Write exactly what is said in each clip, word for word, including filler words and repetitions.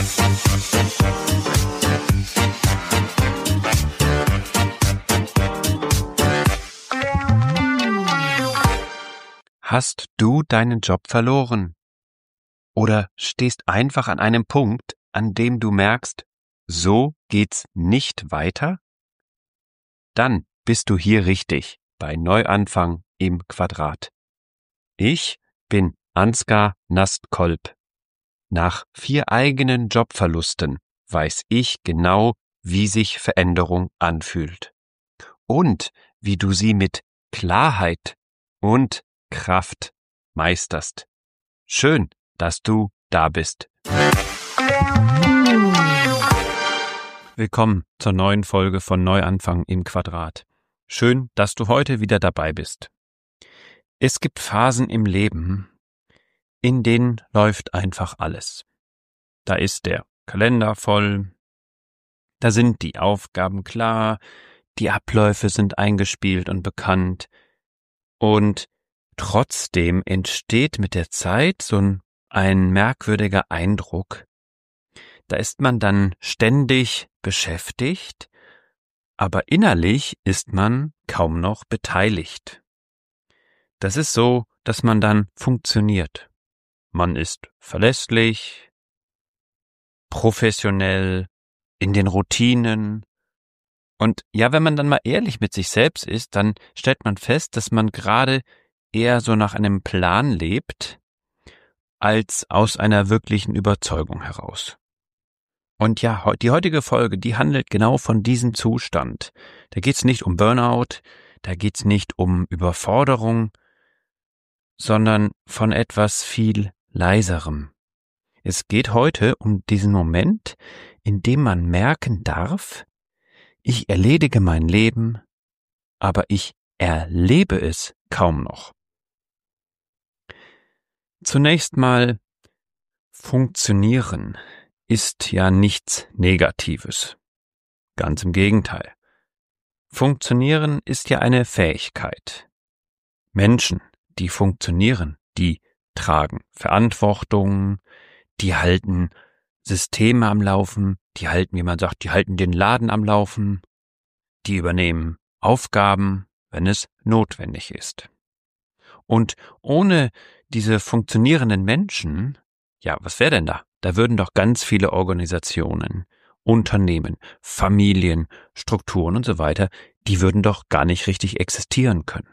Hast du deinen Job verloren? Oder stehst einfach an einem Punkt, an dem du merkst, so geht's nicht weiter? Dann bist du hier richtig bei Neuanfang im Quadrat. Ich bin Ansgar Nastkolb. Nach vier eigenen Jobverlusten weiß ich genau, wie sich Veränderung anfühlt und wie du sie mit Klarheit und Kraft meisterst. Schön, dass du da bist. Willkommen zur neuen Folge von Neuanfang im Quadrat. Schön, dass du heute wieder dabei bist. Es gibt Phasen im Leben, in denen läuft einfach alles. Da ist der Kalender voll, da sind die Aufgaben klar, die Abläufe sind eingespielt und bekannt und trotzdem entsteht mit der Zeit so ein, ein merkwürdiger Eindruck. Da ist man dann ständig beschäftigt, aber innerlich ist man kaum noch beteiligt. Das ist so, dass man dann funktioniert. Man ist verlässlich, professionell, in den Routinen. Und ja, wenn man dann mal ehrlich mit sich selbst ist, dann stellt man fest, dass man gerade eher so nach einem Plan lebt, als aus einer wirklichen Überzeugung heraus. Und ja, die heutige Folge, die handelt genau von diesem Zustand. Da geht's nicht um Burnout, da geht's nicht um Überforderung, sondern von etwas viel Leiserem. Es geht heute um diesen Moment, in dem man merken darf, ich erledige mein Leben, aber ich erlebe es kaum noch. Zunächst mal, funktionieren ist ja nichts Negatives. Ganz im Gegenteil. Funktionieren ist ja eine Fähigkeit. Menschen, die funktionieren, die tragen Verantwortung, die halten Systeme am Laufen, die halten, wie man sagt, die halten den Laden am Laufen, die übernehmen Aufgaben, wenn es notwendig ist. Und ohne diese funktionierenden Menschen, ja, was wäre denn da? Da würden doch ganz viele Organisationen, Unternehmen, Familien, Strukturen und so weiter, die würden doch gar nicht richtig existieren können.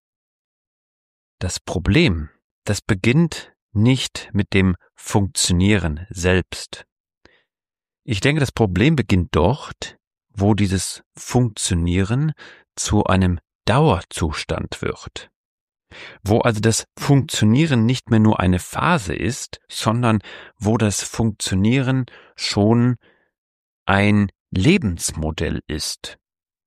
Das Problem, das beginnt nicht mit dem Funktionieren selbst. Ich denke, das Problem beginnt dort, wo dieses Funktionieren zu einem Dauerzustand wird. Wo also das Funktionieren nicht mehr nur eine Phase ist, sondern wo das Funktionieren schon ein Lebensmodell ist.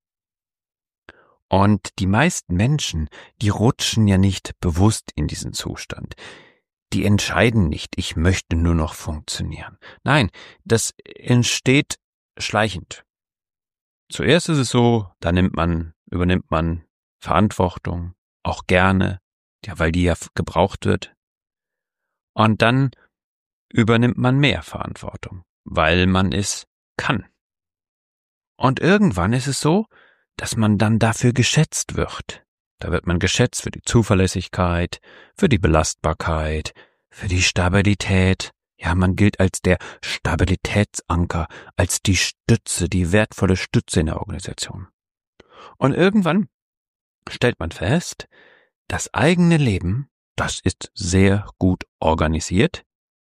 Und die meisten Menschen, die rutschen ja nicht bewusst in diesen Zustand. Die entscheiden nicht, ich möchte nur noch funktionieren. Nein, das entsteht schleichend. Zuerst ist es so, da nimmt man, übernimmt man Verantwortung, auch gerne, ja, weil die ja gebraucht wird. Und dann übernimmt man mehr Verantwortung, weil man es kann. Und irgendwann ist es so, dass man dann dafür geschätzt wird. Da wird man geschätzt für die Zuverlässigkeit, für die Belastbarkeit, für die Stabilität. Ja, man gilt als der Stabilitätsanker, als die Stütze, die wertvolle Stütze in der Organisation. Und irgendwann stellt man fest, das eigene Leben, das ist sehr gut organisiert,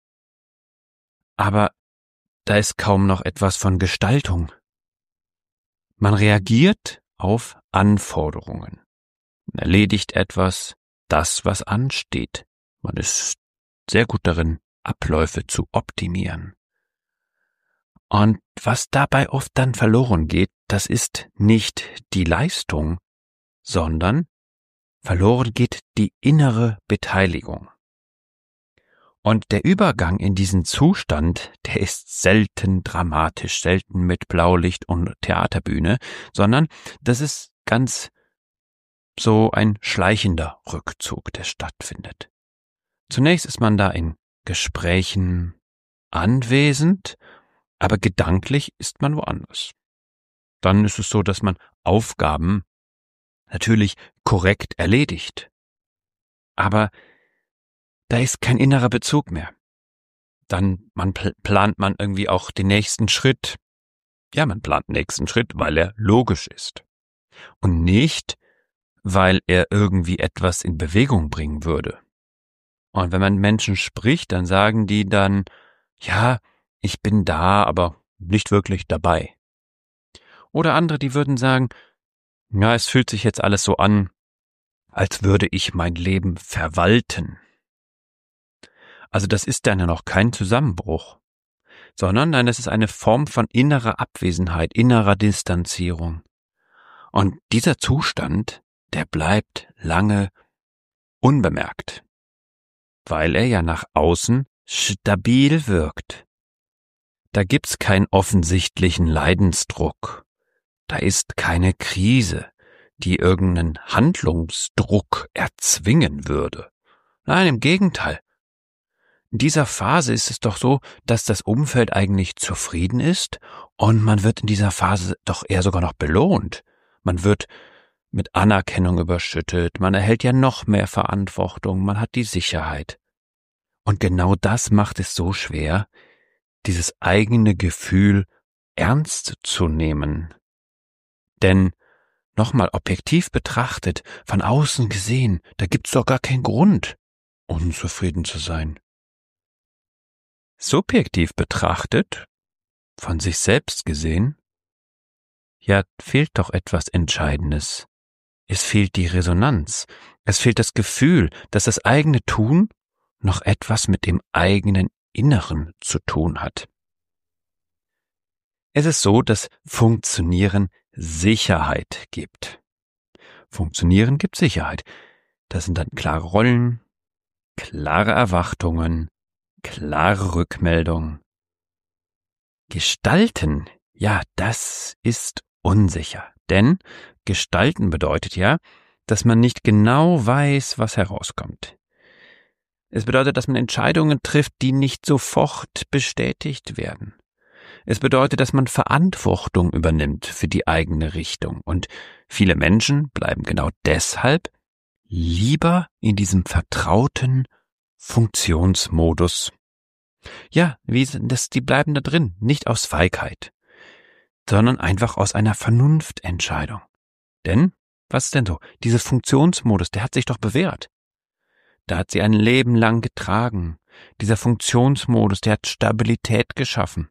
aber da ist kaum noch etwas von Gestaltung. Man reagiert auf Anforderungen. Man erledigt etwas, das, was ansteht. Man ist sehr gut darin, Abläufe zu optimieren. Und was dabei oft dann verloren geht, das ist nicht die Leistung, sondern verloren geht die innere Beteiligung. Und der Übergang in diesen Zustand, der ist selten dramatisch, selten mit Blaulicht und Theaterbühne, sondern das ist ganz so ein schleichender Rückzug, der stattfindet. Zunächst ist man da in Gesprächen, anwesend, aber gedanklich ist man woanders. Dann ist es so, dass man Aufgaben natürlich korrekt erledigt. Aber da ist kein innerer Bezug mehr. Dann man pl- plant man irgendwie auch den nächsten Schritt. Ja, man plant den nächsten Schritt, weil er logisch ist. Und nicht, weil er irgendwie etwas in Bewegung bringen würde. Und wenn man mit Menschen spricht, dann sagen die dann, ja, ich bin da, aber nicht wirklich dabei. Oder andere, die würden sagen, ja, es fühlt sich jetzt alles so an, als würde ich mein Leben verwalten. Also das ist dann ja noch kein Zusammenbruch, sondern nein, das ist eine Form von innerer Abwesenheit, innerer Distanzierung. Und dieser Zustand, der bleibt lange unbemerkt, weil er ja nach außen stabil wirkt. Da gibt's keinen offensichtlichen Leidensdruck. Da ist keine Krise, die irgendeinen Handlungsdruck erzwingen würde. Nein, im Gegenteil. In dieser Phase ist es doch so, dass das Umfeld eigentlich zufrieden ist und man wird in dieser Phase doch eher sogar noch belohnt. Man wird mit Anerkennung überschüttet, man erhält ja noch mehr Verantwortung, man hat die Sicherheit. Und genau das macht es so schwer, dieses eigene Gefühl ernst zu nehmen. Denn, nochmal objektiv betrachtet, von außen gesehen, da gibt's doch gar keinen Grund, unzufrieden zu sein. Subjektiv betrachtet, von sich selbst gesehen, ja, fehlt doch etwas Entscheidendes. Es fehlt die Resonanz, es fehlt das Gefühl, dass das eigene Tun noch etwas mit dem eigenen Inneren zu tun hat. Es ist so, dass Funktionieren Sicherheit gibt. Funktionieren gibt Sicherheit. Das sind dann klare Rollen, klare Erwartungen, klare Rückmeldungen. Gestalten, ja, das ist unsicher. Denn Gestalten bedeutet ja, dass man nicht genau weiß, was herauskommt. Es bedeutet, dass man Entscheidungen trifft, die nicht sofort bestätigt werden. Es bedeutet, dass man Verantwortung übernimmt für die eigene Richtung. Und viele Menschen bleiben genau deshalb lieber in diesem vertrauten Funktionsmodus. Ja, wie das, die bleiben da drin, nicht aus Feigheit, sondern einfach aus einer Vernunftentscheidung. Denn, was ist denn so? Dieser Funktionsmodus, der hat sich doch bewährt. Da hat sie ein Leben lang getragen. Dieser Funktionsmodus, der hat Stabilität geschaffen.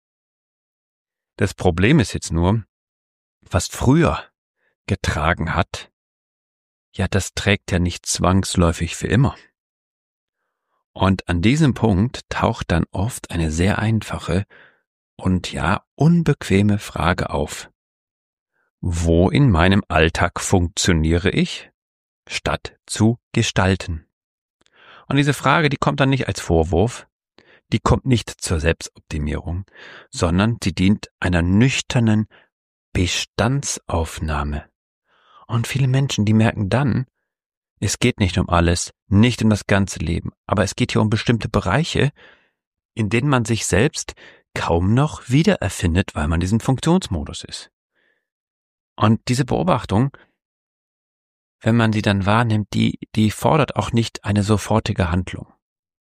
Das Problem ist jetzt nur, was früher getragen hat, ja, das trägt ja nicht zwangsläufig für immer. Und an diesem Punkt taucht dann oft eine sehr einfache und ja unbequeme Frage auf. Wo in meinem Alltag funktioniere ich, statt zu gestalten? Und diese Frage, die kommt dann nicht als Vorwurf, die kommt nicht zur Selbstoptimierung, sondern sie dient einer nüchternen Bestandsaufnahme. Und viele Menschen, die merken dann, es geht nicht um alles, nicht um das ganze Leben, aber es geht hier um bestimmte Bereiche, in denen man sich selbst kaum noch wiedererfindet, weil man in diesem Funktionsmodus ist. Und diese Beobachtung, wenn man sie dann wahrnimmt, die, die fordert auch nicht eine sofortige Handlung.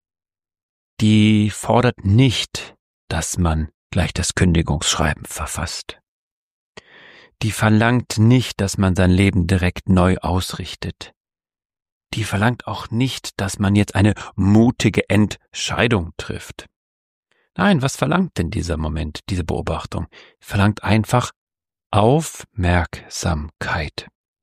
Die fordert nicht, dass man gleich das Kündigungsschreiben verfasst. Die verlangt nicht, dass man sein Leben direkt neu ausrichtet. Die verlangt auch nicht, dass man jetzt eine mutige Entscheidung trifft. Nein, was verlangt denn dieser Moment, diese Beobachtung? Verlangt einfach Aufmerksamkeit.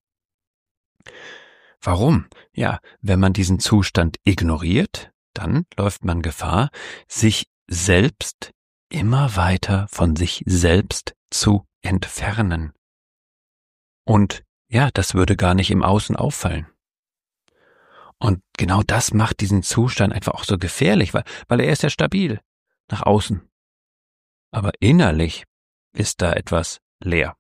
Warum? Ja, wenn man diesen Zustand ignoriert, dann läuft man Gefahr, sich selbst immer weiter von sich selbst zu entfernen. Und ja, das würde gar nicht im Außen auffallen. Und genau das macht diesen Zustand einfach auch so gefährlich, weil, weil er ist ja stabil nach außen. Aber innerlich ist da etwas leer.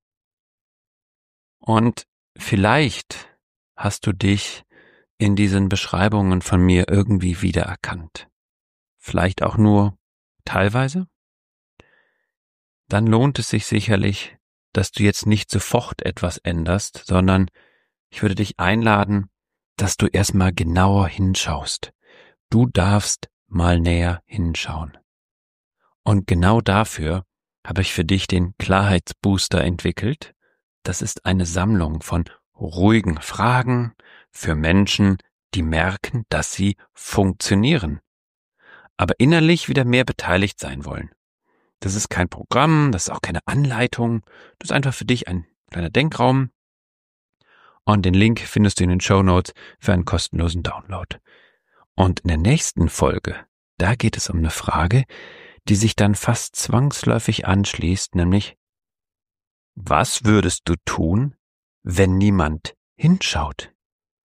Und vielleicht hast du dich in diesen Beschreibungen von mir irgendwie wiedererkannt. Vielleicht auch nur teilweise, dann lohnt es sich sicherlich, dass du jetzt nicht sofort etwas änderst, sondern ich würde dich einladen, dass du erstmal genauer hinschaust. Du darfst mal näher hinschauen. Und genau dafür habe ich für dich den Klarheitsbooster entwickelt. Das ist eine Sammlung von ruhigen Fragen für Menschen, die merken, dass sie funktionieren, aber innerlich wieder mehr beteiligt sein wollen. Das ist kein Programm, das ist auch keine Anleitung, das ist einfach für dich ein kleiner Denkraum. Und den Link findest du in den Shownotes für einen kostenlosen Download. Und in der nächsten Folge, da geht es um eine Frage, die sich dann fast zwangsläufig anschließt, nämlich: Was würdest du tun, wenn niemand hinschaut?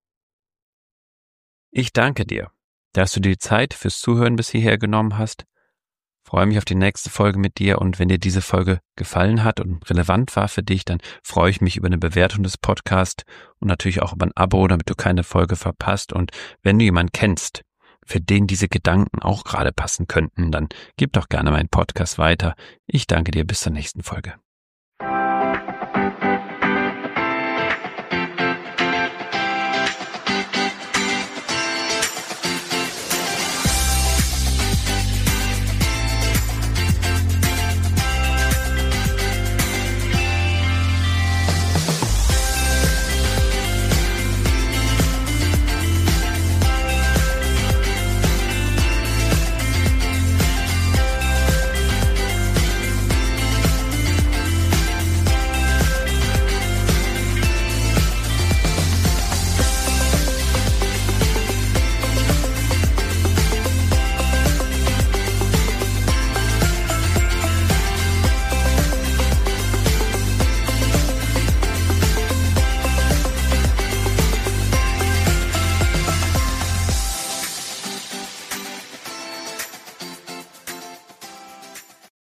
Ich danke dir, dass du dir die Zeit fürs Zuhören bis hierher genommen hast. Freue mich auf die nächste Folge mit dir, und wenn dir diese Folge gefallen hat und relevant war für dich, dann freue ich mich über eine Bewertung des Podcasts und natürlich auch über ein Abo, damit du keine Folge verpasst. Und wenn du jemanden kennst, für den diese Gedanken auch gerade passen könnten, dann gib doch gerne meinen Podcast weiter. Ich danke dir, bis zur nächsten Folge.